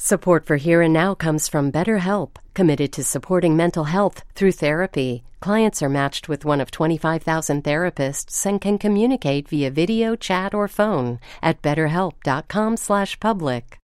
Support for Here and Now comes from BetterHelp, committed to supporting mental health through therapy. Clients are matched with one of 25,000 therapists and can communicate via video, chat, or phone at betterhelp.com/public.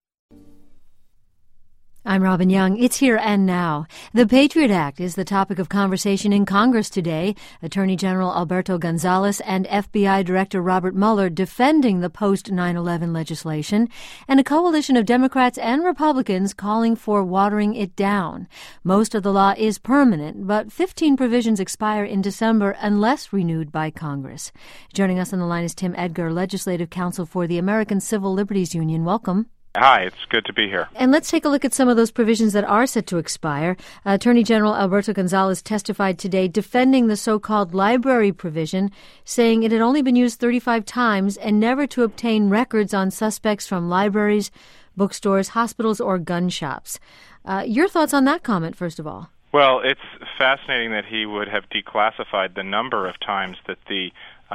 I'm Robin Young. It's Here and Now. The Patriot Act is the topic of conversation in Congress today. Attorney General Alberto Gonzales and FBI Director Robert Mueller defending the post-9/11 legislation, and a coalition of Democrats and Republicans calling for watering it down. Most of the law is permanent, but 15 provisions expire in December unless renewed by Congress. Joining us on the line is Tim Edgar, Legislative Counsel for the American Civil Liberties Union. Welcome. Hi, it's good to be here. And let's take a look at some of those provisions that are set to expire. Attorney General Alberto Gonzales testified today defending the so-called library provision, saying it had only been used 35 times and never to obtain records on suspects from libraries, bookstores, hospitals, or gun shops. Your thoughts on that comment, first of all? Well, it's fascinating that he would have declassified the number of times that the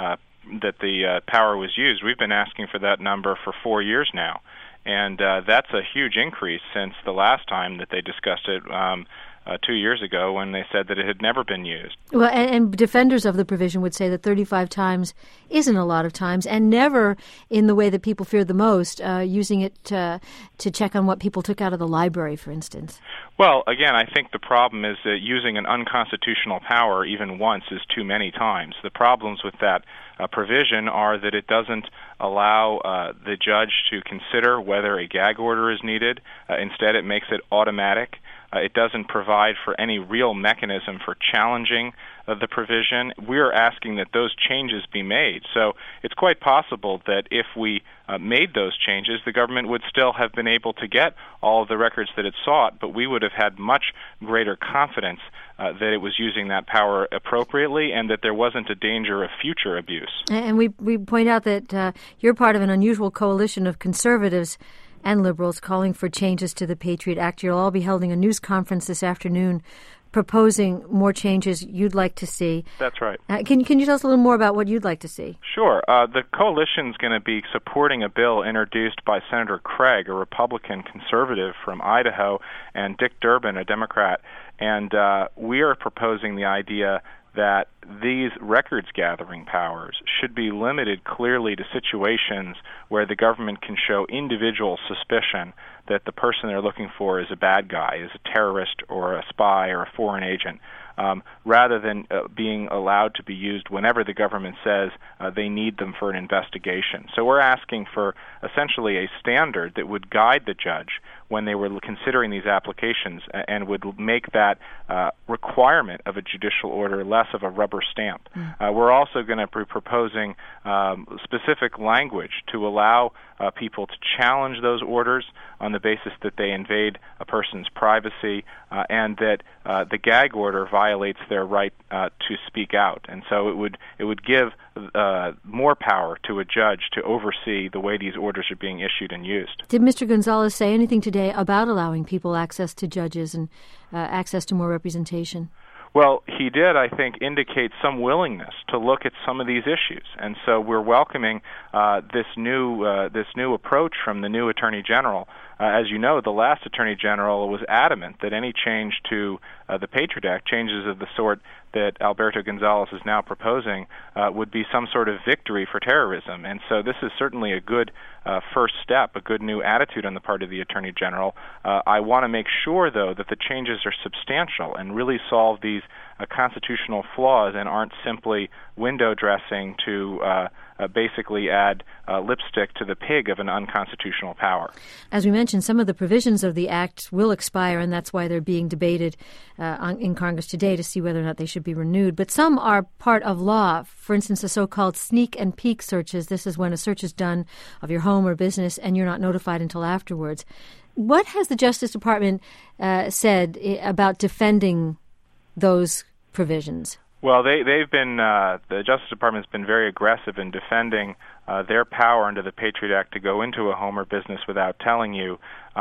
power was used. We've been asking for that number for 4 years now. And that's a huge increase since the last time that they discussed it 2 years ago when they said that it had never been used. Well, and defenders of the provision would say that 35 times isn't a lot of times, and never in the way that people feared the most, using it to check on what people took out of the library, for instance. Well, again, I think the problem is that using an unconstitutional power even once is too many times. The problems with that provision are that it doesn't allow the judge to consider whether a gag order is needed. Instead, it makes it automatic. It doesn't provide for any real mechanism for challenging the provision. We're asking that those changes be made. So it's quite possible that if we made those changes, the government would still have been able to get all of the records that it sought, but we would have had much greater confidence that it was using that power appropriately and that there wasn't a danger of future abuse. And we point out that you're part of an unusual coalition of conservatives and liberals calling for changes to the Patriot Act. You'll all be holding a news conference this afternoon proposing more changes you'd like to see. That's right. Can you tell us a little more about what you'd like to see? Sure. The coalition's going to be supporting a bill introduced by Senator Craig, a Republican conservative from Idaho, and Dick Durbin, a Democrat. And we are proposing the idea that these records-gathering powers should be limited clearly to situations where the government can show individual suspicion that the person they're looking for is a bad guy, is a terrorist or a spy or a foreign agent, rather than being allowed to be used whenever the government says they need them for an investigation. So we're asking for essentially a standard that would guide the judge when they were considering these applications and would make that requirement of a judicial order less of a rubber stamp. We're also going to be proposing specific language to allow people to challenge those orders on the basis that they invade a person's privacy and that the gag order violates their right to speak out. And so it would give more power to a judge to oversee the way these orders are being issued and used. Did Mr. Gonzales say anything today about allowing people access to judges and access to more representation? Well, he did, I think, indicate some willingness to look at some of these issues, and so we're welcoming this new approach from the new Attorney General. As you know, the last Attorney General was adamant that any change to the Patriot Act, changes of the sort that Alberto Gonzales is now proposing, would be some sort of victory for terrorism. And so this is certainly a good first step, a good new attitude on the part of the Attorney General. I want to make sure, though, that the changes are substantial and really solve these constitutional flaws and aren't simply window dressing to basically add lipstick to the pig of an unconstitutional power. As we mentioned, some of the provisions of the Act will expire, and that's why they're being debated in Congress today to see whether or not they should be renewed. But some are part of law. For instance, the so-called sneak and peek searches. This is when a search is done of your home or business and you're not notified until afterwards. What has the Justice Department said about defending those provisions? Well, they've been the Justice Department's been very aggressive in defending their power under the Patriot Act to go into a home or business without telling you,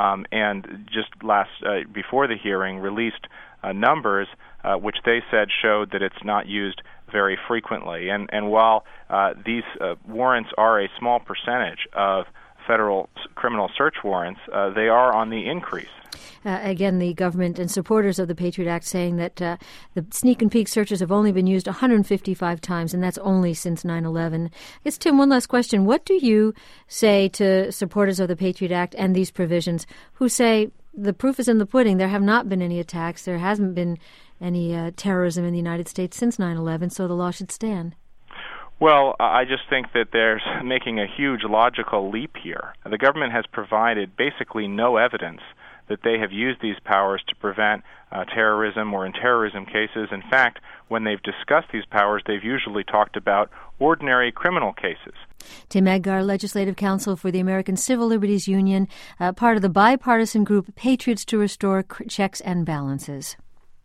and just before the hearing released numbers which they said showed that it's not used very frequently. And while these warrants are a small percentage of federal criminal search warrants, they are on the increase. Again, the government and supporters of the Patriot Act saying that the sneak and peek searches have only been used 155 times, and that's only since 9/11. I guess, Tim, one last question. What do you say to supporters of the Patriot Act and these provisions who say the proof is in the pudding? There have not been any attacks. There hasn't been any terrorism in the United States since 9/11, so the law should stand. Well, I just think that there's making a huge logical leap here. The government has provided basically no evidence that they have used these powers to prevent terrorism or in terrorism cases. In fact, when they've discussed these powers, they've usually talked about ordinary criminal cases. Tim Edgar, Legislative Counsel for the American Civil Liberties Union, part of the bipartisan group Patriots to Restore Checks and Balances.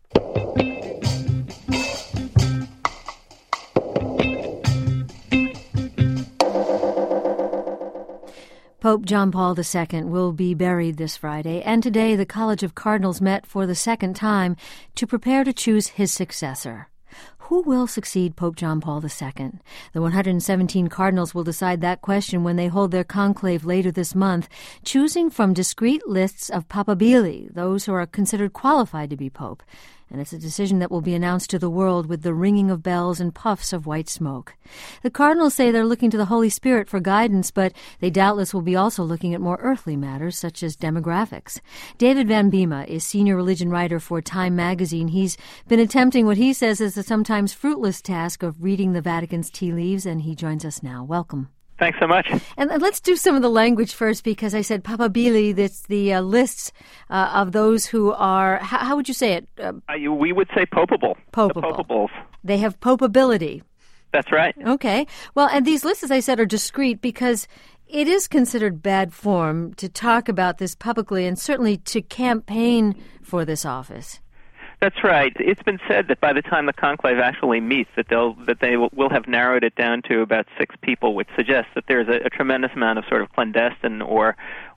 Pope John Paul II will be buried this Friday, and today the College of Cardinals met for the second time to prepare to choose his successor. Who will succeed Pope John Paul II? The 117 cardinals will decide that question when they hold their conclave later this month, choosing from discrete lists of papabili, those who are considered qualified to be pope. And it's a decision that will be announced to the world with the ringing of bells and puffs of white smoke. The cardinals say they're looking to the Holy Spirit for guidance, but they doubtless will be also looking at more earthly matters, such as demographics. David Van Bema is senior religion writer for Time magazine. He's been attempting what he says is the sometimes fruitless task of reading the Vatican's tea leaves, and he joins us now. Welcome. Thanks so much. And let's do some of the language first, because I said papabili, that's the lists of those who are, how would you say it? We would say popable. Popable. The popables. They have popability. That's right. Okay. Well, and these lists, as I said, are discreet because it is considered bad form to talk about this publicly and certainly to campaign for this office. That's right. It's been said that by the time the conclave actually meets, that they will have narrowed it down to about 6 people, which suggests that there's a tremendous amount of sort of clandestine or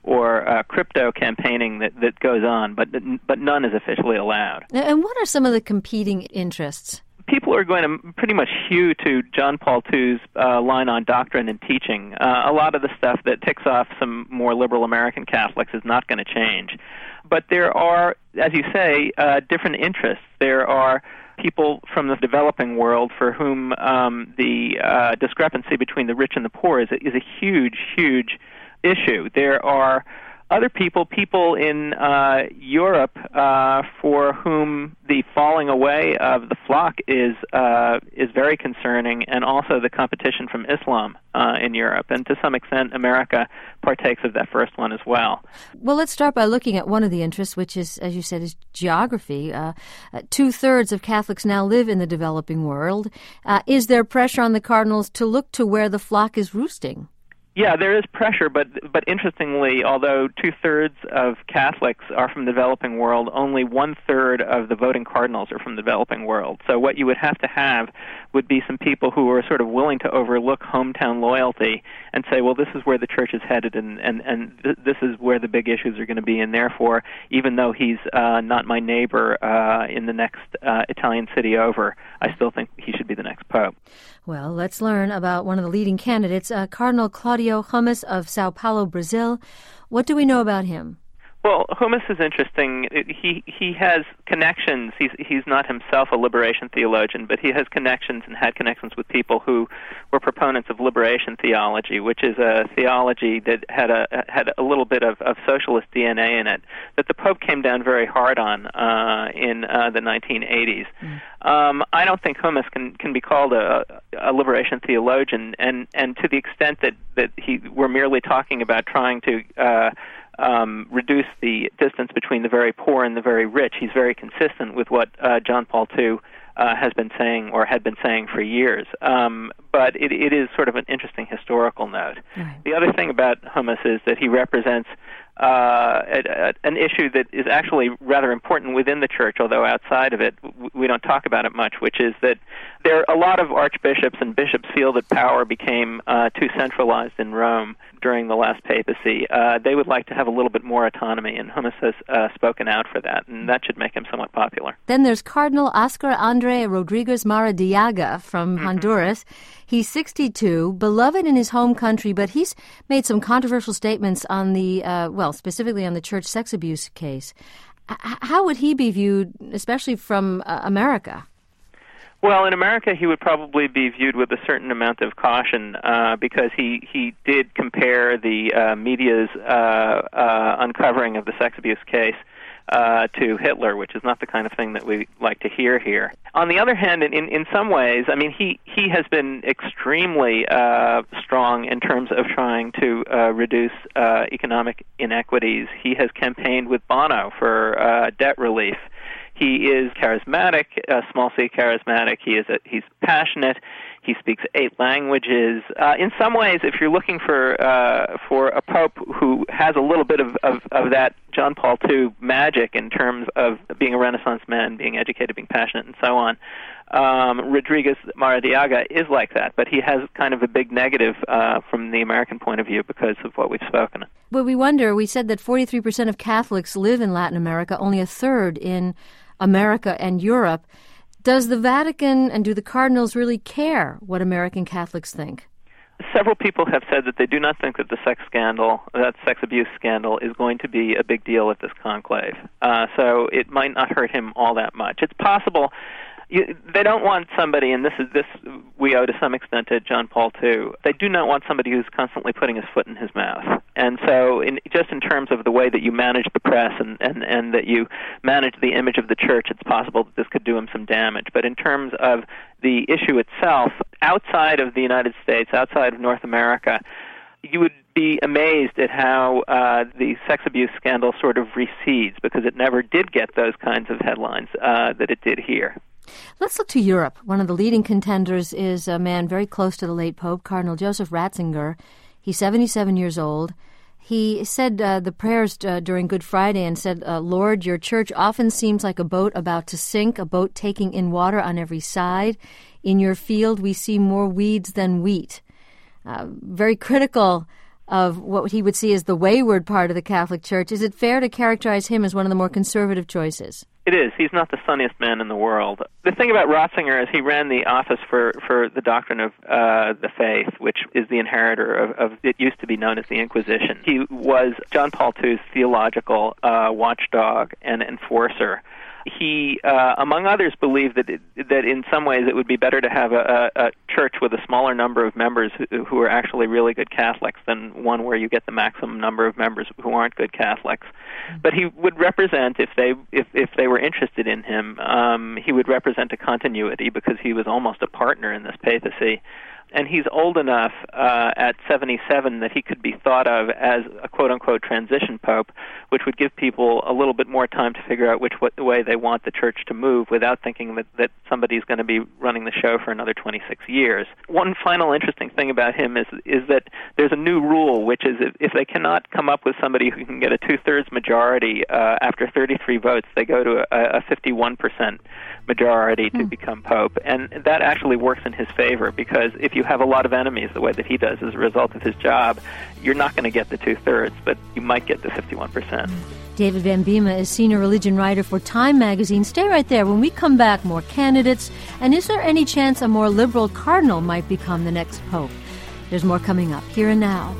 crypto campaigning that goes on, but none is officially allowed. And what are some of the competing interests? People are going to pretty much hew to John Paul II's line on doctrine and teaching. A lot of the stuff that ticks off some more liberal American Catholics is not going to change. But there are, as you say, different interests. There are people from the developing world for whom the discrepancy between the rich and the poor is a huge, huge issue. There are other people in Europe for whom the falling away of the flock is very concerning, and also the competition from Islam in Europe, and to some extent America partakes of that first one as well. Well, let's start by looking at one of the interests, which is, as you said, is geography. 2/3 of Catholics now live in the developing world. Is there pressure on the cardinals to look to where the flock is roosting? Yeah, there is pressure, but interestingly, although 2/3 of Catholics are from the developing world, only 1/3 of the voting cardinals are from the developing world. So what you would have to have would be some people who are sort of willing to overlook hometown loyalty and say, well, this is where the church is headed, and this is where the big issues are going to be, and therefore, even though he's not my neighbor in the next Italian city over, I still think he should be the next pope. Well, let's learn about one of the leading candidates, Cardinal Claudio Hummes of Sao Paulo, Brazil. What do we know about him? Well, Hummes is interesting. He has connections. He's not himself a liberation theologian, but he has connections and had connections with people who were proponents of liberation theology, which is a theology that had a little bit of socialist DNA in it, that the Pope came down very hard on in the 1980s. I don't think Hummes can be called a liberation theologian, and to the extent that we're merely talking about trying to reduce the distance between the very poor and the very rich, he's very consistent with what John Paul II has been saying or had been saying for years. But it is sort of an interesting historical note. Right. The other thing about Hummes is that he represents an issue that is actually rather important within the church, although outside of it we don't talk about it much, which is that there are a lot of archbishops and bishops feel that power became too centralized in Rome during the last papacy, they would like to have a little bit more autonomy, and Hummus has spoken out for that, and that should make him somewhat popular. Then there's Cardinal Oscar Andre Rodriguez Maradiaga from Honduras. He's 62, beloved in his home country, but he's made some controversial statements on the, specifically on the church sex abuse case. How would he be viewed, especially from America? Well, in America, he would probably be viewed with a certain amount of caution because he did compare the media's uncovering of the sex abuse case to Hitler, which is not the kind of thing that we like to hear here. On the other hand, in some ways, I mean, he has been extremely strong in terms of trying to reduce economic inequities. He has campaigned with Bono for debt relief. He is charismatic, small c charismatic. He's passionate. He speaks 8 languages. In some ways, if you're looking for a pope who has a little bit of that John Paul II magic in terms of being a Renaissance man, being educated, being passionate, and so on, Rodriguez Maradiaga is like that, but he has kind of a big negative from the American point of view because of what we've spoken. But we said that 43% of Catholics live in Latin America, only a third in America and Europe. Does the Vatican and do the cardinals really care what American Catholics think? Several people have said that they do not think that the sex abuse scandal, is going to be a big deal at this conclave. So it might not hurt him all that much. It's possible. They don't want somebody, and this we owe to some extent to John Paul II, they do not want somebody who's constantly putting his foot in his mouth. And so just in terms of the way that you manage the press and that you manage the image of the church, it's possible that this could do him some damage. But in terms of the issue itself, outside of the United States, outside of North America, you would be amazed at how the sex abuse scandal sort of recedes, because it never did get those kinds of headlines that it did here. Let's look to Europe. One of the leading contenders is a man very close to the late Pope, Cardinal Joseph Ratzinger. He's 77 years old. He said the prayers during Good Friday and said, Lord, your church often seems like a boat about to sink, a boat taking in water on every side. In your field we see more weeds than wheat. Very critical of what he would see as the wayward part of the Catholic Church. Is it fair to characterize him as one of the more conservative choices? It is. He's not the sunniest man in the world. The thing about Ratzinger is he ran the office for the doctrine of the faith, which is the inheritor of it used to be known as the Inquisition. He was John Paul II's theological watchdog and enforcer. He, among others, believed that in some ways it would be better to have a church with a smaller number of members who are actually really good Catholics than one where you get the maximum number of members who aren't good Catholics. But he would represent, if they were interested in him, he would represent a continuity because he was almost a partner in this papacy. And he's old enough at 77 that he could be thought of as a quote-unquote transition pope, which would give people a little bit more time to figure out which way they want the church to move without thinking that somebody's going to be running the show for another 26 years. One final interesting thing about him is that there's a new rule, which is if they cannot come up with somebody who can get a two-thirds majority after 33 votes, they go to a 51% majority to become pope. And that actually works in his favor, because if you have a lot of enemies the way that he does as a result of his job, you're not going to get the two-thirds, but you might get the 51%. David Van Bema is senior religion writer for Time magazine. Stay right there. When we come back, more candidates. And is there any chance a more liberal cardinal might become the next pope? There's more coming up here and now.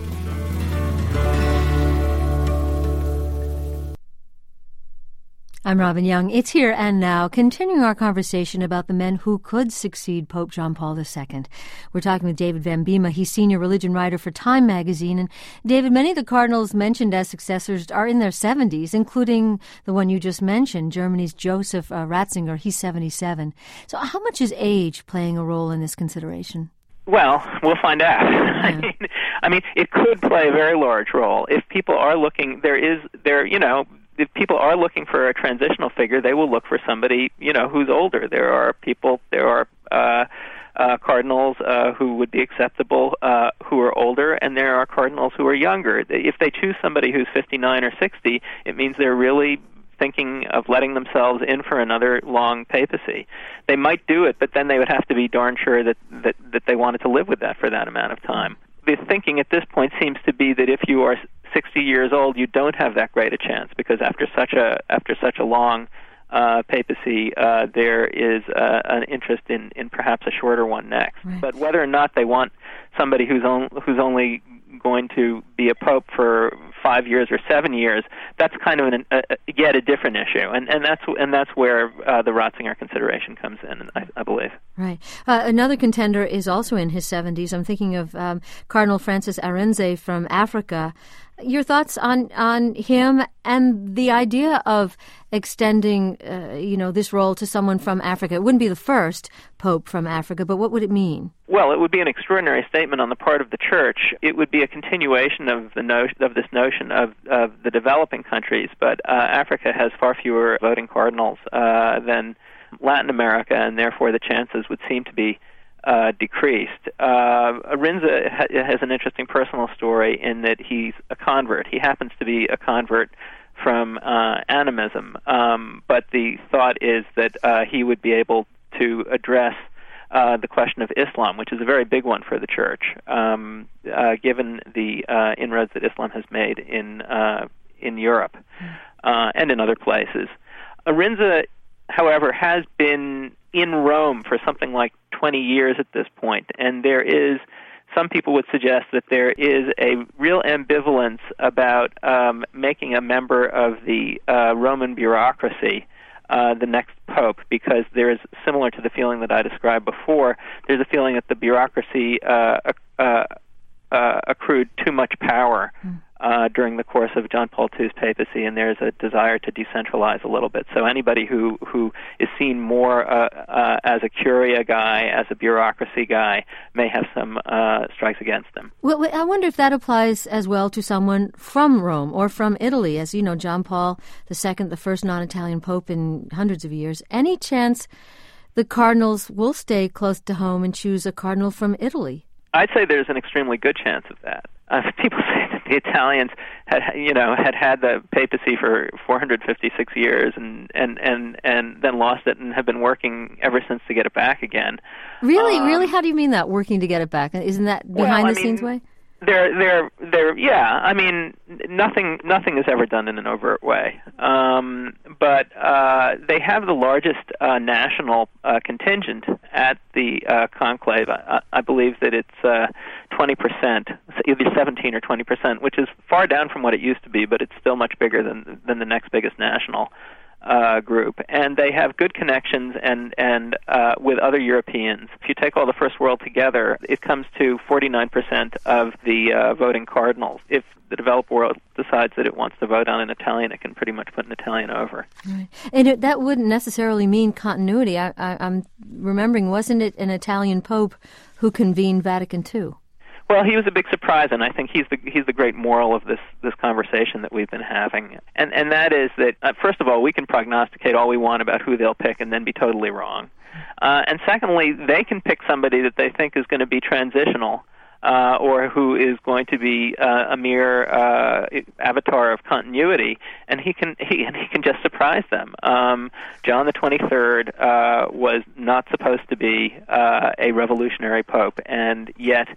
I'm Robin Young. It's Here and Now, continuing our conversation about the men who could succeed Pope John Paul II. We're talking with David Van Bema. He's senior religion writer for Time magazine. And David, many of the cardinals mentioned as successors are in their 70s, including the one you just mentioned, Germany's Joseph Ratzinger. He's 77. So how much is age playing a role in this consideration? Well, we'll find out. Yeah. I mean, it could play a very large role. If people are looking, if people are looking for a transitional figure, they will look for somebody, who's older. There are cardinals who would be acceptable who are older, and there are cardinals who are younger. If they choose somebody who's 59 or 60, it means they're really thinking of letting themselves in for another long papacy. They might do it, but then they would have to be darn sure that they wanted to live with that for that amount of time. the thinking at this point seems to be that if you are 60 years old, you don't have that great a chance, because after such a long papacy, there is an interest in perhaps a shorter one next. Right. But whether or not they want somebody who's only going to be a pope for 5 years or 7 years, that's kind of yet a different issue, and that's where the Ratzinger consideration comes in, I believe. Right. Another contender is also in his 70s. I'm thinking of Cardinal Francis Arinze from Africa. Your thoughts on him and the idea of extending, this role to someone from Africa? It wouldn't be the first pope from Africa, but what would it mean? Well, it would be an extraordinary statement on the part of the Church. It would be a continuation of this notion of the developing countries, but Africa has far fewer voting cardinals than Latin America, and therefore the chances would seem to be decreased. Arinze has an interesting personal story in that he's a convert. He happens to be a convert from animism, but the thought is that he would be able to address the question of Islam, which is a very big one for the Church, given the inroads that Islam has made in Europe and in other places. Arinze, however, has been in Rome for something like 20 years at this point, and there is, some people would suggest that there is a real ambivalence about making a member of the Roman bureaucracy the next pope, because there is, similar to the feeling that I described before, there's a feeling that the bureaucracy accrued too much power during the course of John Paul II's papacy, and there's a desire to decentralize a little bit. So anybody who is seen more as a curia guy, as a bureaucracy guy, may have some strikes against them. Well, I wonder if that applies as well to someone from Rome or from Italy. As you know, John Paul II, the first non-Italian pope in hundreds of years. Any chance the cardinals will stay close to home and choose a cardinal from Italy? I'd say there's an extremely good chance of that. People say that the Italians had the papacy for 456 years and then lost it and have been working ever since to get it back again. Really? Really? How do you mean that, working to get it back? Isn't that behind-the-scenes way? Yeah. I mean, nothing is ever done in an overt way. But they have the largest national contingent at the conclave. I believe that it's 20%, either 17 or 20%, which is far down from what it used to be, but it's still much bigger than the next biggest national group, and they have good connections and with other Europeans. If you take all the first world together, it comes to 49% of the voting cardinals. If the developed world decides that it wants to vote on an Italian, it can pretty much put an Italian over. Right. And that wouldn't necessarily mean continuity. I'm remembering, wasn't it an Italian pope who convened Vatican II? Well, he was a big surprise, and I think he's the great moral of this conversation that we've been having. And that is that, first of all, we can prognosticate all we want about who they'll pick and then be totally wrong. And secondly, they can pick somebody that they think is going to be transitional, or who is going to be a mere avatar of continuity, and he can just surprise them. John the 23rd was not supposed to be a revolutionary pope, and yet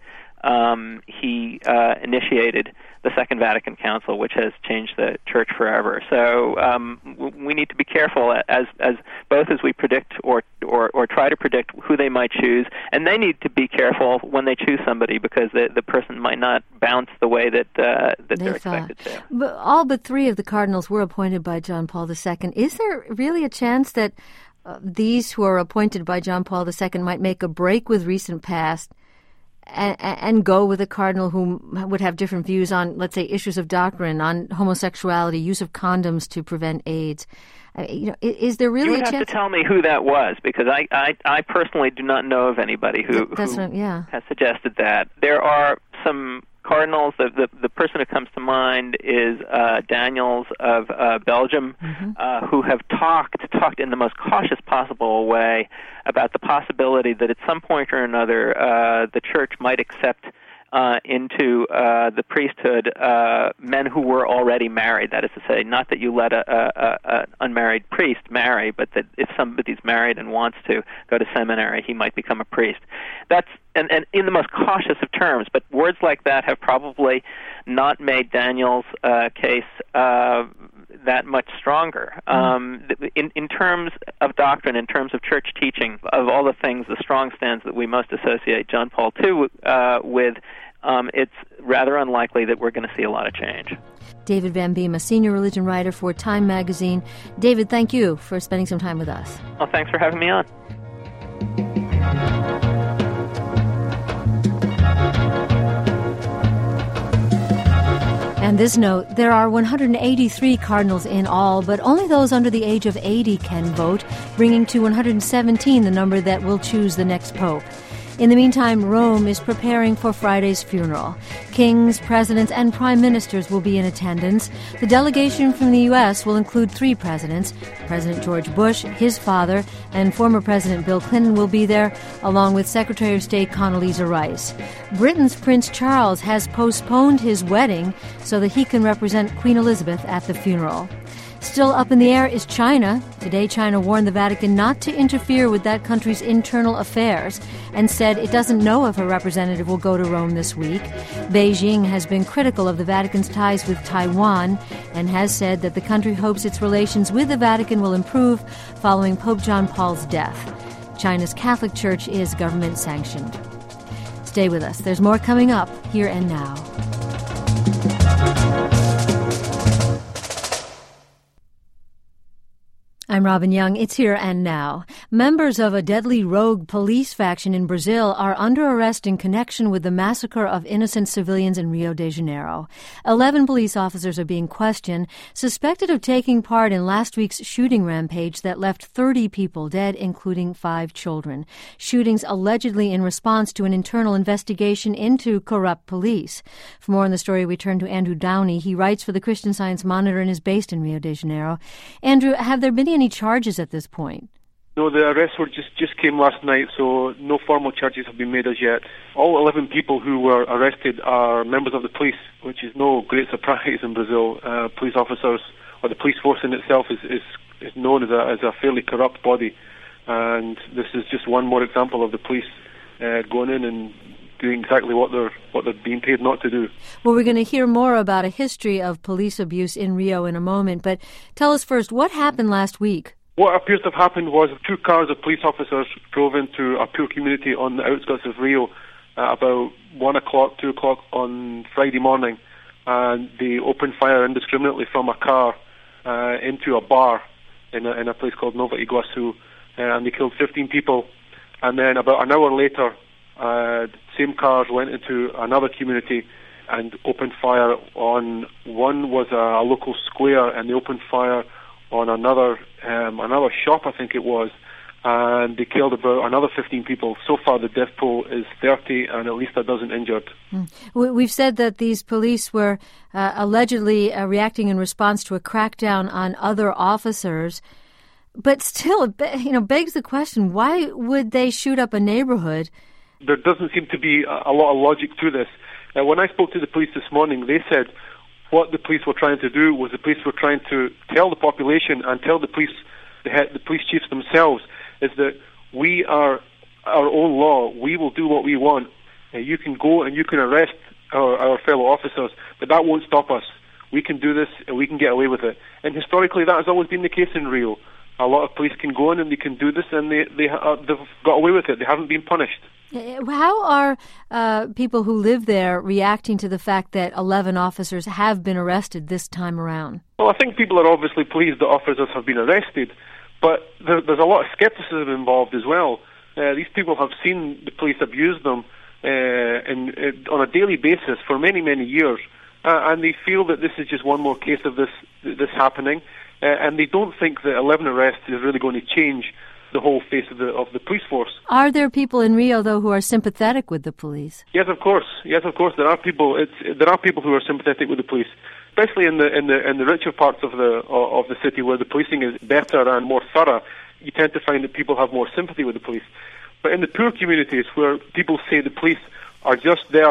he initiated the Second Vatican Council, which has changed the Church forever. So we need to be careful as both as we predict or try to predict who they might choose, and they need to be careful when they choose somebody, because the person might not bounce the way that they're expected to. But all but three of the cardinals were appointed by John Paul II. Is there really a chance that these who are appointed by John Paul II might make a break with recent past and go with a cardinal who would have different views on, let's say, issues of doctrine, on homosexuality, use of condoms to prevent AIDS? Is there really a chance? You would have to tell me who that was, because I personally do not know of anybody who has suggested that. There are some cardinals. The person who comes to mind is Daniels of Belgium, who have talked in the most cautious possible way about the possibility that at some point or another the Church might accept into the priesthood men who were already married. That is to say, not that you let an unmarried priest marry, but that if somebody's married and wants to go to seminary, he might become a priest. That's and in the most cautious of terms, but words like that have probably not made Daniel's case that much stronger. In terms of doctrine, in terms of church teaching, of all the things, the strong stands that we most associate John Paul II with, it's rather unlikely that we're going to see a lot of change. David Van Beem, a senior religion writer for Time magazine. David, thank you for spending some time with us. Well, thanks for having me on. And this note, there are 183 cardinals in all, but only those under the age of 80 can vote, bringing to 117 the number that will choose the next pope. In the meantime, Rome is preparing for Friday's funeral. Kings, presidents, and prime ministers will be in attendance. The delegation from the U.S. will include 3 presidents. President George Bush, his father, and former President Bill Clinton will be there, along with Secretary of State Condoleezza Rice. Britain's Prince Charles has postponed his wedding so that he can represent Queen Elizabeth at the funeral. Still up in the air is China. Today, China warned the Vatican not to interfere with that country's internal affairs and said it doesn't know if a representative will go to Rome this week. Beijing has been critical of the Vatican's ties with Taiwan and has said that the country hopes its relations with the Vatican will improve following Pope John Paul's death. China's Catholic Church is government-sanctioned. Stay with us. There's more coming up here and now. I'm Robin Young. It's Here and Now. Members of a deadly rogue police faction in Brazil are under arrest in connection with the massacre of innocent civilians in Rio de Janeiro. 11 police officers are being questioned, suspected of taking part in last week's shooting rampage that left 30 people dead, including 5 children. Shootings allegedly in response to an internal investigation into corrupt police. For more on the story, we turn to Andrew Downey. He writes for the Christian Science Monitor and is based in Rio de Janeiro. Andrew, have there been any charges at this point? No, the arrests were just came last night, so no formal charges have been made as yet. All 11 people who were arrested are members of the police, which is no great surprise in Brazil. Police officers, or the police force in itself, is known as a fairly corrupt body, and this is just one more example of the police going in and doing exactly what they're being paid not to do. Well, we're going to hear more about a history of police abuse in Rio in a moment, but tell us first, what happened last week? What appears to have happened was 2 cars of police officers drove into a poor community on the outskirts of Rio at about 1 o'clock, 2 o'clock on Friday morning, and they opened fire indiscriminately from a car into a bar in a place called Nova Iguaçu, and they killed 15 people. And then about an hour later, same cars went into another community and opened fire on, one was a local square, and they opened fire on another shop, I think it was, and they killed about another 15 people. So far the death toll is 30 and at least a dozen injured. We've said that these police were allegedly reacting in response to a crackdown on other officers, but still, begs the question, why would they shoot up a neighborhood? There doesn't seem to be a lot of logic to this. When I spoke to the police this morning, they said what the police were trying to do was the police were trying to tell the population and tell the police chiefs themselves is that we are our own law. We will do what we want. You can go and you can arrest our fellow officers, but that won't stop us. We can do this and we can get away with it. And historically, that has always been the case in Rio. A lot of police can go in and they can do this, and they've got away with it. They haven't been punished. How are people who live there reacting to the fact that 11 officers have been arrested this time around? Well, I think people are obviously pleased that officers have been arrested, but there's a lot of skepticism involved as well. These people have seen the police abuse them on a daily basis for many, many years, and they feel that this is just one more case of this happening, and they don't think that 11 arrests is really going to change the whole face of the police force. Are there people in Rio, though, who are sympathetic with the police? Yes, of course. There are people. There are people who are sympathetic with the police, especially in the richer parts of the city where the policing is better and more thorough. You tend to find that people have more sympathy with the police. But in the poor communities where people say the police are just there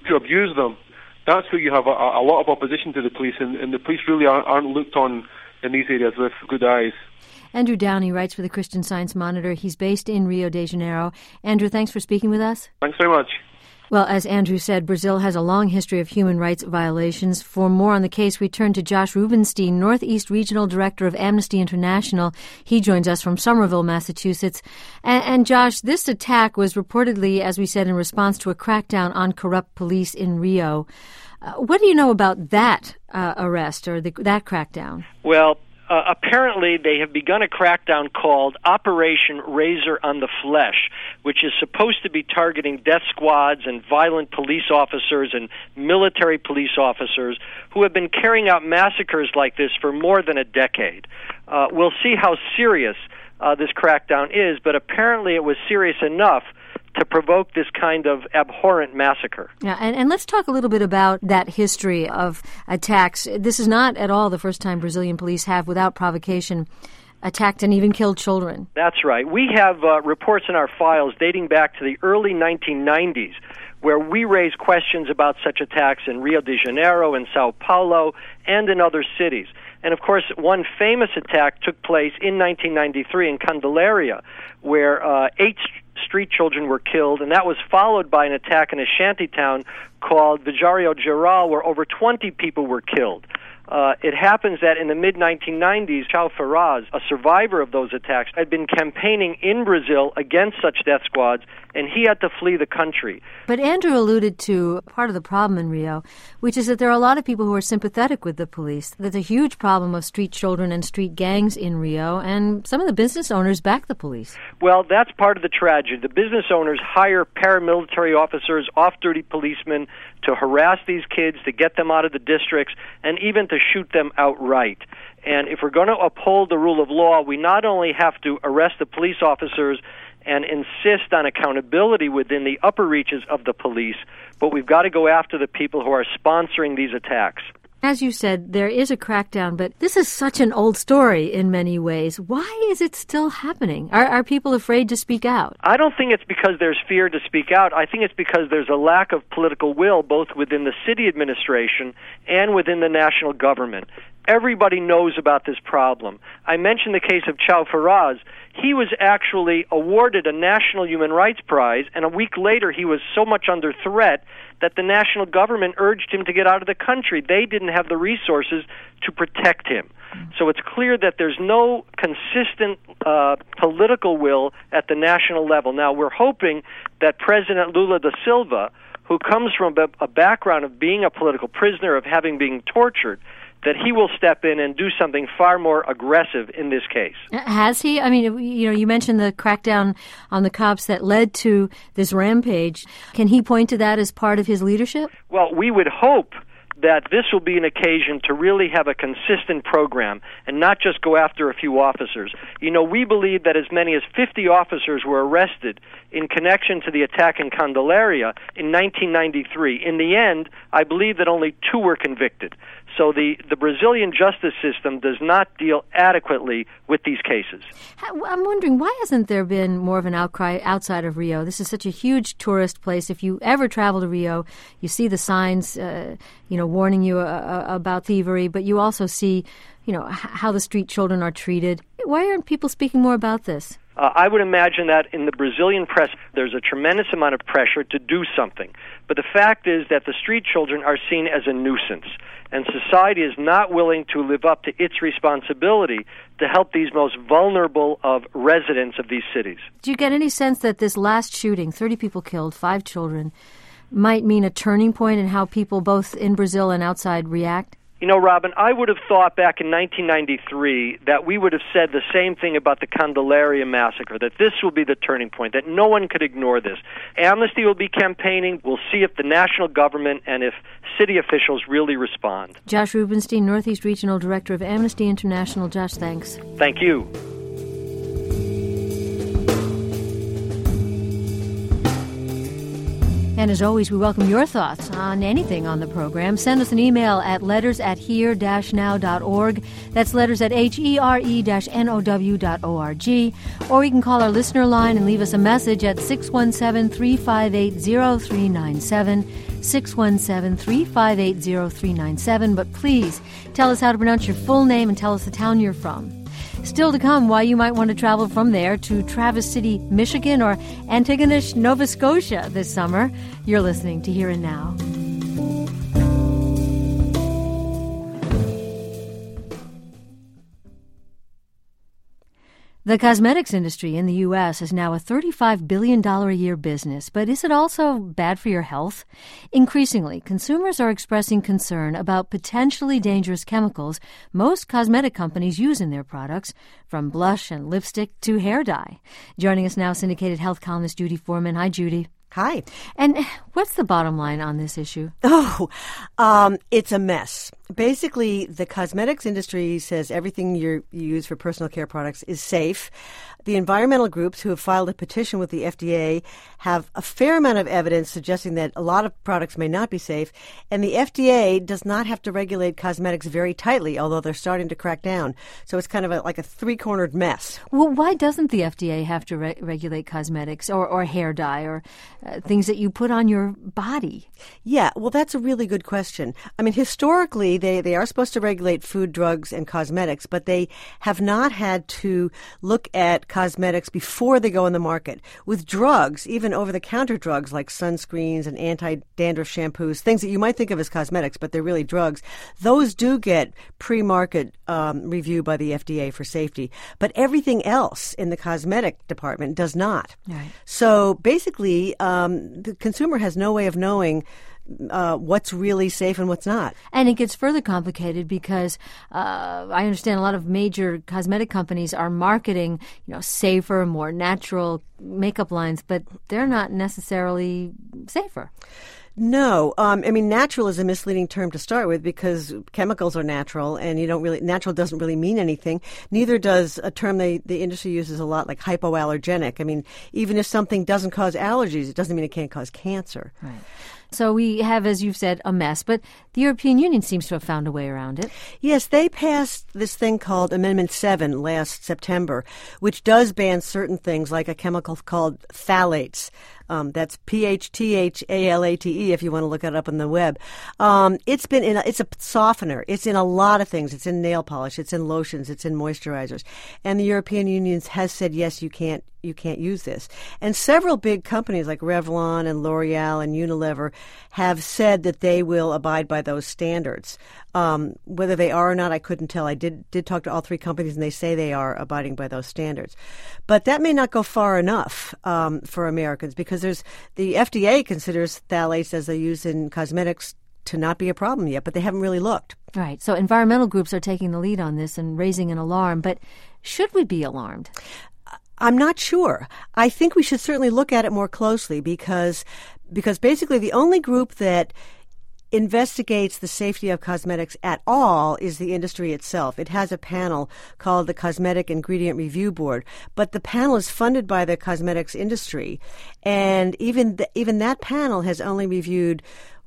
to abuse them, that's where you have a lot of opposition to the police, and the police really aren't looked on in these areas with good eyes. Andrew Downey writes for the Christian Science Monitor. He's based in Rio de Janeiro. Andrew, thanks for speaking with us. Thanks very much. Well, as Andrew said, Brazil has a long history of human rights violations. For more on the case, we turn to Josh Rubenstein, Northeast Regional Director of Amnesty International. He joins us from Somerville, Massachusetts. And Josh, this attack was reportedly, as we said, in response to a crackdown on corrupt police in Rio. What do you know about that arrest or that crackdown? Well, apparently they have begun a crackdown called Operation Razor on the Flesh, which is supposed to be targeting death squads and violent police officers and military police officers who have been carrying out massacres like this for more than a decade. We'll see how serious this crackdown is, but apparently it was serious enough to provoke this kind of abhorrent massacre. Yeah, and let's talk a little bit about that history of attacks. This is not at all the first time Brazilian police have, without provocation, attacked and even killed children. That's right. We have reports in our files dating back to the early 1990s where we raised questions about such attacks in Rio de Janeiro, in Sao Paulo, and in other cities. And, of course, one famous attack took place in 1993 in Candelaria, where 8 street children were killed, and that was followed by an attack in a shanty town called Vigário Geral, where over 20 people were killed. It happens that in the mid-1990s, Chao Ferraz, a survivor of those attacks, had been campaigning in Brazil against such death squads, and he had to flee the country. But Andrew alluded to part of the problem in Rio, which is that there are a lot of people who are sympathetic with the police. There's a huge problem of street children and street gangs in Rio, and some of the business owners back the police. Well, that's part of the tragedy. The business owners hire paramilitary officers, off-duty policemen, to harass these kids, to get them out of the districts, and even to shoot them outright. And if we're going to uphold the rule of law, we not only have to arrest the police officers and insist on accountability within the upper reaches of the police, but we've got to go after the people who are sponsoring these attacks. As you said, there is a crackdown, but this is such an old story in many ways. Why is it still happening? Are people afraid to speak out? I don't think it's because there's fear to speak out. I think it's because there's a lack of political will, both within the city administration and within the national government. Everybody knows about this problem. I mentioned the case of Chao Ferraz. He was actually awarded a National Human Rights Prize, and a week later he was so much under threat that the national government urged him to get out of the country. They didn't have the resources to protect him. So it's clear that there's no consistent political will at the national level. Now, we're hoping that President Lula da Silva, who comes from a background of being a political prisoner, of having been tortured, that he will step in and do something far more aggressive in this case. Has he? I mean, you mentioned the crackdown on the cops that led to this rampage. Can he point to that as part of his leadership? Well, we would hope that this will be an occasion to really have a consistent program and not just go after a few officers. We believe that as many as 50 officers were arrested in connection to the attack in Candelaria in 1993. In the end, I believe that only 2 were convicted. So the Brazilian justice system does not deal adequately with these cases. I'm wondering, why hasn't there been more of an outcry outside of Rio? This is such a huge tourist place. If you ever travel to Rio, you see the signs, warning you about thievery, but you also see, how the street children are treated. Why aren't people speaking more about this? I would imagine that in the Brazilian press, there's a tremendous amount of pressure to do something. But the fact is that the street children are seen as a nuisance, and society is not willing to live up to its responsibility to help these most vulnerable of residents of these cities. Do you get any sense that this last shooting, 30 people killed, 5 children, might mean a turning point in how people both in Brazil and outside react? Robin, I would have thought back in 1993 that we would have said the same thing about the Candelaria massacre, that this will be the turning point, that no one could ignore this. Amnesty will be campaigning. We'll see if the national government and if city officials really respond. Josh Rubenstein, Northeast Regional Director of Amnesty International. Josh, thanks. Thank you. And as always, we welcome your thoughts on anything on the program. Send us an email at letters@here-now.org. That's letters at HERE-NOW.org. Or you can call our listener line and leave us a message at 617-358-0397. 617-358-0397. But please tell us how to pronounce your full name and tell us the town you're from. Still to come, why you might want to travel from there to Traverse City, Michigan, or Antigonish, Nova Scotia this summer. You're listening to Here and Now. The cosmetics industry in the U.S. is now a $35 billion a year business, but is it also bad for your health? Increasingly, consumers are expressing concern about potentially dangerous chemicals most cosmetic companies use in their products, from blush and lipstick to hair dye. Joining us now, syndicated health columnist Judy Foreman. Hi, Judy. Hi. And what's the bottom line on this issue? It's a mess. Basically, the cosmetics industry says everything you use for personal care products is safe. The environmental groups who have filed a petition with the FDA have a fair amount of evidence suggesting that a lot of products may not be safe, and the FDA does not have to regulate cosmetics very tightly, although they're starting to crack down. So it's kind of like a three-cornered mess. Well, why doesn't the FDA have to regulate cosmetics or hair dye or things that you put on your body? Yeah, well, that's a really good question. I mean, historically, they are supposed to regulate food, drugs, and cosmetics, but they have not had to look at cosmetics before they go on the market. With drugs, even over-the-counter drugs like sunscreens and anti-dandruff shampoos, things that you might think of as cosmetics, but they're really drugs, those do get pre-market review by the FDA for safety. But everything else in the cosmetic department does not. Right. So basically, the consumer has no way of knowing what's really safe and what's not. And it gets further complicated because I understand a lot of major cosmetic companies are marketing, safer, more natural makeup lines, but they're not necessarily safer. No. Natural is a misleading term to start with because chemicals are natural and natural doesn't really mean anything. Neither does a term the industry uses a lot like hypoallergenic. I mean, even if something doesn't cause allergies, it doesn't mean it can't cause cancer. Right. So we have, as you've said, a mess, but the European Union seems to have found a way around it. Yes, they passed this thing called Amendment 7 last September, which does ban certain things like a chemical called phthalates. That's PHTHALATE if you want to look it up on the web. It's a softener. It's in a lot of things. It's in nail polish. It's in lotions. It's in moisturizers. And the European Union has said, yes, you can't use this. And several big companies like Revlon and L'Oreal and Unilever have said that they will abide by those standards. Whether they are or not, I couldn't tell. I did talk to all three companies, and they say they are abiding by those standards. But that may not go far enough for Americans because the FDA considers phthalates as they use in cosmetics to not be a problem yet, but they haven't really looked. Right. So environmental groups are taking the lead on this and raising an alarm. But should we be alarmed? I'm not sure. I think we should certainly look at it more closely because basically the only group that investigates the safety of cosmetics at all is the industry itself. It has a panel called the Cosmetic Ingredient Review Board, but the panel is funded by the cosmetics industry, and even that panel has only reviewed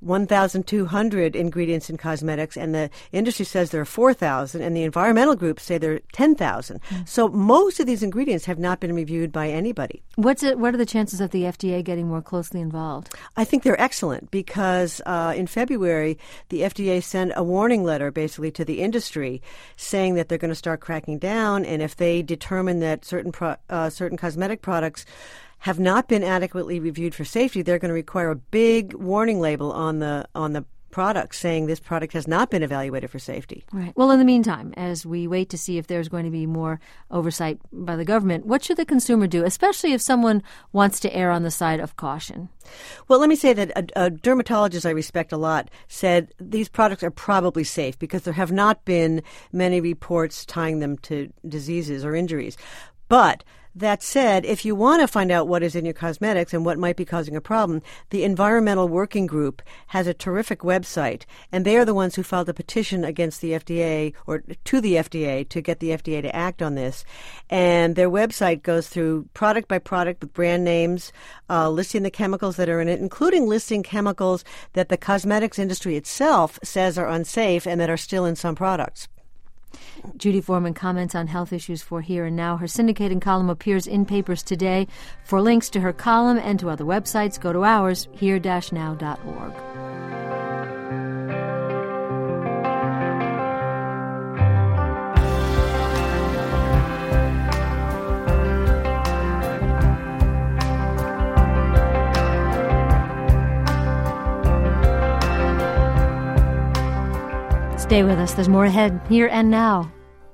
1,200 ingredients in cosmetics, and the industry says there are 4,000, and the environmental groups say there are 10,000. So most of these ingredients have not been reviewed by anybody. What are the chances of the FDA getting more closely involved? I think they're excellent because in February, the FDA sent a warning letter basically to the industry saying that they're going to start cracking down, and if they determine that certain cosmetic products have not been adequately reviewed for safety, they're going to require a big warning label on the product saying this product has not been evaluated for safety. Right. Well, in the meantime, as we wait to see if there's going to be more oversight by the government, what should the consumer do, especially if someone wants to err on the side of caution? Well, let me say that a dermatologist I respect a lot said these products are probably safe because there have not been many reports tying them to diseases or injuries. But that said, if you want to find out what is in your cosmetics and what might be causing a problem, the Environmental Working Group has a terrific website, and they are the ones who filed a petition against the FDA, or to the FDA, to get the FDA to act on this. And their website goes through product by product with brand names, listing the chemicals that are in it, including listing chemicals that the cosmetics industry itself says are unsafe and that are still in some products. Judy Foreman comments on health issues for Here and Now. Her syndicated column appears in papers today. For links to her column and to other websites, go to ours, here-now.org. Stay with us. There's more ahead, Here and Now.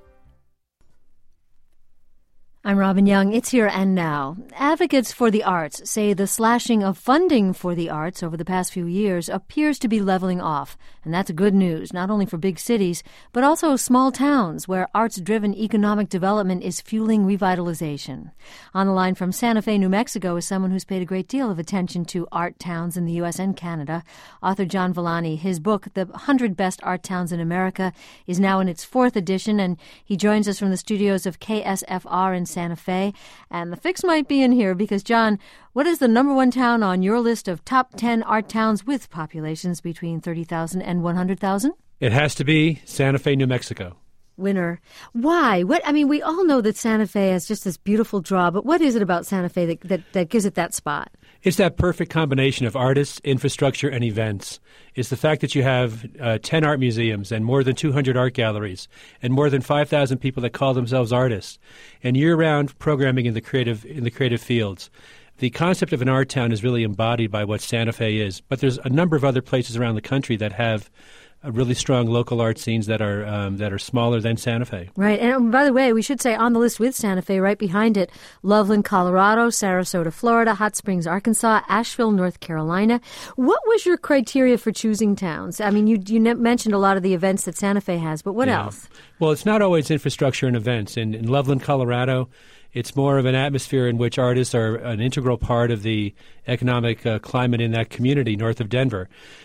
I'm Robin Young. It's Here and Now. Advocates for the arts say the slashing of funding for the arts over the past few years appears to be leveling off. And that's good news, not only for big cities, but also small towns where arts-driven economic development is fueling revitalization. On the line from Santa Fe, New Mexico, is someone who's paid a great deal of attention to art towns in the U.S. and Canada, author John Villani. His book, The 100 Best Art Towns in America, is now in its 4th edition, and he joins us from the studios of KSFR in Santa Fe. And the fix might be in here because, John, what is the number one town on your list of top 10 art towns with populations between 30,000 and 100,000? It has to be Santa Fe, New Mexico. Winner. Why? What? I mean, we all know that Santa Fe has just this beautiful draw, but what is it about Santa Fe that gives it that spot? It's that perfect combination of artists, infrastructure, and events. It's the fact that you have 10 art museums and more than 200 art galleries and more than 5,000 people that call themselves artists, and year-round programming in the creative fields. The concept of an art town is really embodied by what Santa Fe is, but there's a number of other places around the country that have really strong local art scenes that are smaller than Santa Fe. Right. And by the way, we should say on the list with Santa Fe, right behind it, Loveland, Colorado, Sarasota, Florida, Hot Springs, Arkansas, Asheville, North Carolina. What was your criteria for choosing towns? I mean, you mentioned a lot of the events that Santa Fe has, but what else? Well, it's not always infrastructure and events. In Loveland, Colorado, it's more of an atmosphere in which artists are an integral part of the economic climate in that community north of Denver.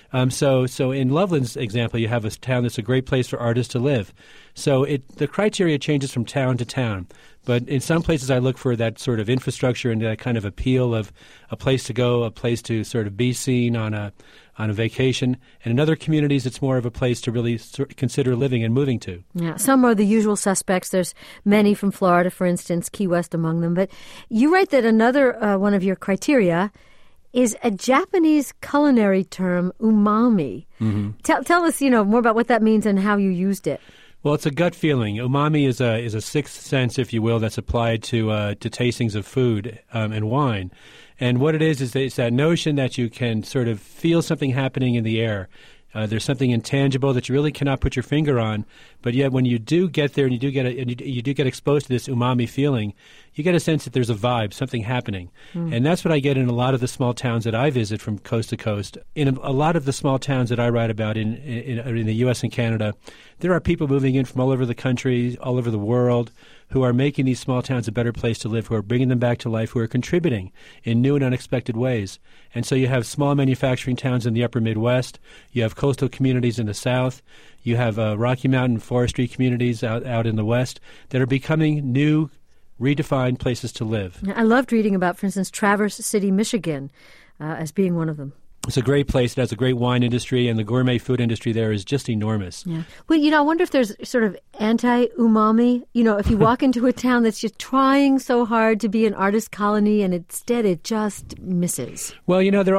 So in Loveland's example, you have a town that's a great place for artists to live. So the criteria changes from town to town. But in some places, I look for that sort of infrastructure and that kind of appeal of a place to go, a place to sort of be seen on a vacation. And in other communities, it's more of a place to really consider living and moving to. Yeah, some are the usual suspects. There's many from Florida, for instance, Key West among them. But you write that another one of your criteria is a Japanese culinary term, umami. Mm-hmm. Tell us, more about what that means and how you used it. Well, it's a gut feeling. Umami is a sixth sense, if you will, that's applied to tastings of food and wine. And what it is it's that notion that you can sort of feel something happening in the air. There's something intangible that you really cannot put your finger on, but yet when you do get there and you do get exposed to this umami feeling, you get a sense that there's a vibe, something happening. And that's what I get in a lot of the small towns that I visit from coast to coast. In a lot of the small towns that I write about in the U.S. and Canada, there are people moving in from all over the country, all over the world, who are making these small towns a better place to live, who are bringing them back to life, who are contributing in new and unexpected ways. And so you have small manufacturing towns in the upper Midwest, you have coastal communities in the South, you have Rocky Mountain forestry communities out in the West that are becoming new, redefined places to live. I loved reading about, for instance, Traverse City, Michigan, as being one of them. It's a great place. It has a great wine industry, and the gourmet food industry there is just enormous. Yeah. Well, I wonder if there's sort of anti-umami. If you walk into a town that's just trying so hard to be an artist colony, and instead it just misses. Well, there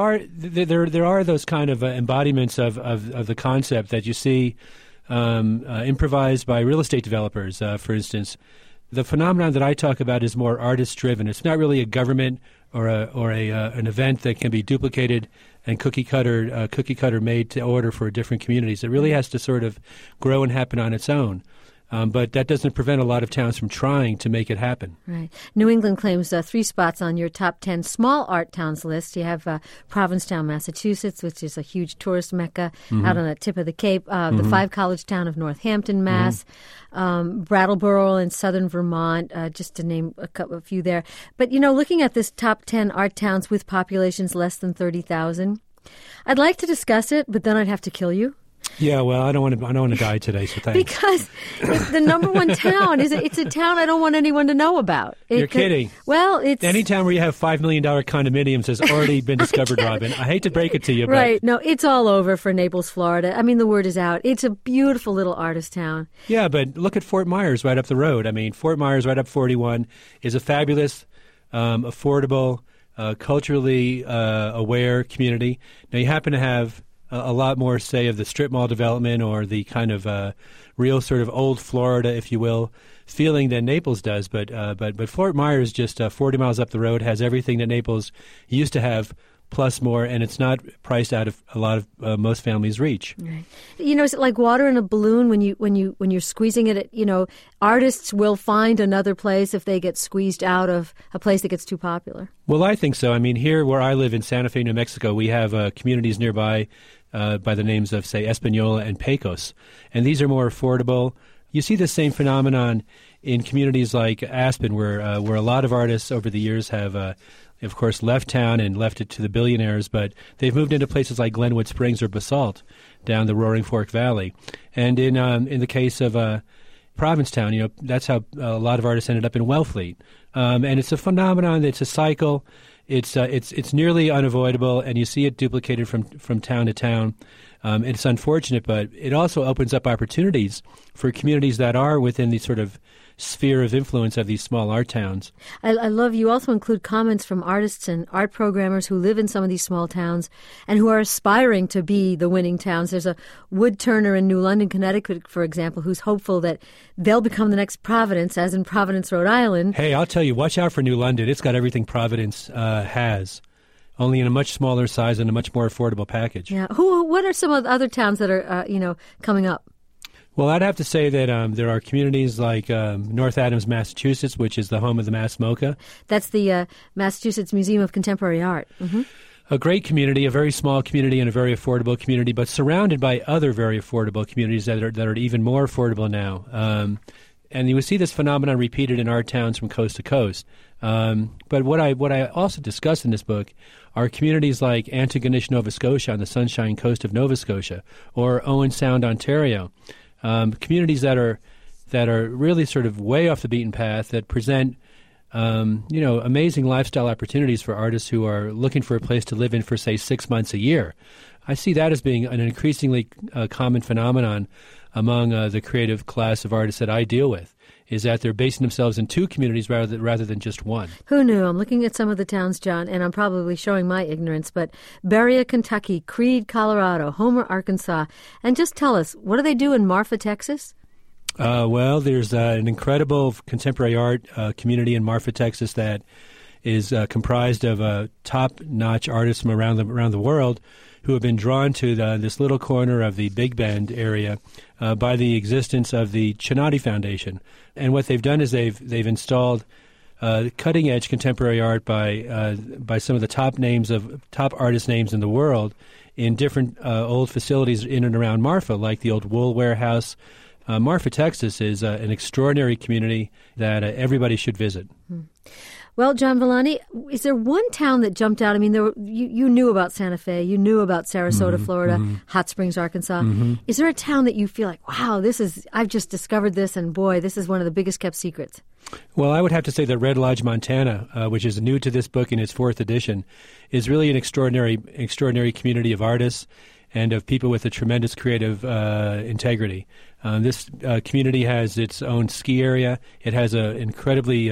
are those kind of embodiments of the concept that you see improvised by real estate developers, for instance. The phenomenon that I talk about is more artist-driven. It's not really a government or an event that can be duplicated and cookie cutter made to order for different communities. It really has to sort of grow and happen on its own. But that doesn't prevent a lot of towns from trying to make it happen. Right. New England claims 3 spots on your top 10 small art towns list. You have Provincetown, Massachusetts, which is a huge tourist mecca out on the tip of the Cape. The 5-college town of Northampton, Mass. Brattleboro in southern Vermont, just to name a few there. But, looking at this top 10 art towns with populations less than 30,000, I'd like to discuss it, but then I'd have to kill you. Yeah, well, I don't want to die today, so thanks. Because the number one town it's a town I don't want anyone to know about. You're kidding. Well, it's any town where you have $5 million condominiums has already been discovered, Robin. I hate to break it to you, right? No, it's all over for Naples, Florida. I mean, the word is out. It's a beautiful little artist town. Yeah, but look at Fort Myers right up the road. I mean, Fort Myers right up 41 is a fabulous, affordable, culturally aware community. Now, you happen to have a lot more, say, of the strip mall development or the kind of real sort of old Florida, if you will, feeling than Naples does. But Fort Myers, just 40 miles up the road, has everything that Naples used to have, plus more, and it's not priced out of a lot of most families' reach. Right. It's like water in a balloon when you're squeezing it. Artists will find another place if they get squeezed out of a place that gets too popular. Well, I think so. I mean, here where I live in Santa Fe, New Mexico, we have communities nearby by the names of, say, Espanola and Pecos, and these are more affordable. You see the same phenomenon in communities like Aspen, where a lot of artists over the years have, of course, left town and left it to the billionaires, but they've moved into places like Glenwood Springs or Basalt down the Roaring Fork Valley. And in the case of Provincetown, that's how a lot of artists ended up in Wellfleet. And it's a phenomenon. It's a cycle. It's nearly unavoidable, and you see it duplicated from town to town. It's unfortunate, but it also opens up opportunities for communities that are within the sort of sphere of influence of these small art towns. I love you also include comments from artists and art programmers who live in some of these small towns and who are aspiring to be the winning towns. There's a wood turner in New London, Connecticut, for example, who's hopeful that they'll become the next Providence, as in Providence, Rhode Island. Hey, I'll tell you, watch out for New London. It's got everything Providence has, only in a much smaller size and a much more affordable package. Yeah. What are some of the other towns that are, coming up? Well, I'd have to say that there are communities like North Adams, Massachusetts, which is the home of the Mass MoCA. That's the Massachusetts Museum of Contemporary Art. Mm-hmm. A great community, a very small community and a very affordable community, but surrounded by other very affordable communities that are even more affordable now. And you would see this phenomenon repeated in art towns from coast to coast. But what I also discuss in this book are communities like Antigonish, Nova Scotia, on the Sunshine Coast of Nova Scotia, or Owen Sound, Ontario. Communities that are really sort of way off the beaten path, that present amazing lifestyle opportunities for artists who are looking for a place to live in for, say, 6 months a year. I see that as being an increasingly common phenomenon among the creative class of artists that I deal with, is that they're basing themselves in 2 communities rather than just one. Who knew? I'm looking at some of the towns, John, and I'm probably showing my ignorance, but Berea, Kentucky, Creede, Colorado, Homer, Arkansas, and just tell us, what do they do in Marfa, Texas? Well, there's an incredible contemporary art community in Marfa, Texas that is comprised of top-notch artists from around the world who have been drawn to this little corner of the Big Bend area by the existence of the Chinati Foundation. And what they've done is they've installed cutting-edge contemporary art by some of the top artist names in the world in different old facilities in and around Marfa, like the old wool warehouse. Marfa, Texas is an extraordinary community that everybody should visit. Well, John Villani, is there one town that jumped out? I mean, you knew about Santa Fe, you knew about Sarasota, Florida, Hot Springs, Arkansas. Is there a town that you feel like, wow, I've just discovered this, and boy, this is one of the biggest kept secrets? Well, I would have to say that Red Lodge, Montana, which is new to this book in its 4th edition, is really an extraordinary community of artists and of people with a tremendous creative integrity. This community has its own ski area. It has an incredibly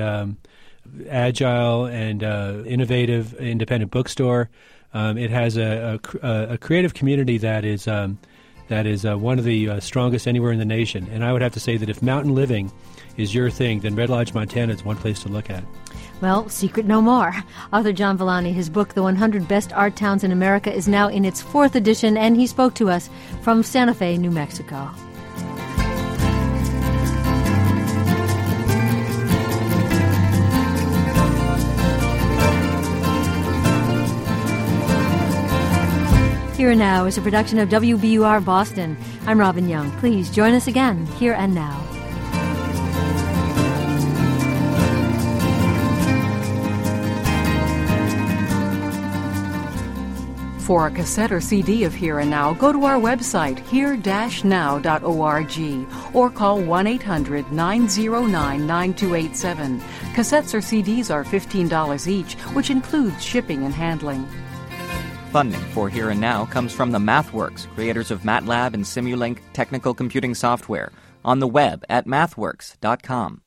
agile and innovative independent bookstore. It has a creative community that is one of the strongest anywhere in the nation. And I would have to say that if mountain living is your thing, then Red Lodge, Montana is one place to look at. Well, secret no more. Author John Villani, his book, The 100 Best Art Towns in America, is now in its 4th edition, and he spoke to us from Santa Fe, New Mexico. Here and Now is a production of WBUR Boston. I'm Robin Young. Please join us again, Here and Now. For a cassette or CD of Here and Now, go to our website, here-now.org, or call 1-800-909-9287. Cassettes or CDs are $15 each, which includes shipping and handling. Funding for Here and Now comes from the MathWorks, creators of MATLAB and Simulink technical computing software, on the web at mathworks.com.